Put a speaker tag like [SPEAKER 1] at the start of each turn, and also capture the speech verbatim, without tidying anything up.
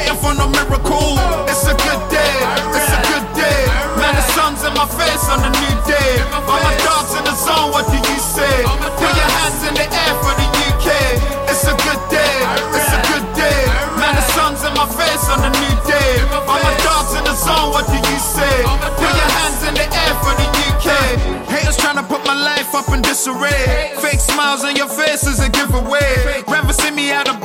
[SPEAKER 1] waiting for no miracle. It's a good day, it's a good day. Man, the sun's in my face on a new day. All my dogs in the zone, what do you say? Put your hands in the air for the U K. It's a good day, it's a good day. Man, the sun's in my face on a new day. All my dogs in the zone, what do you say? Put your hands in the air for the U K. Haters trying to put my life up in disarray. Fake smiles on your face is a giveaway. Rather see me out of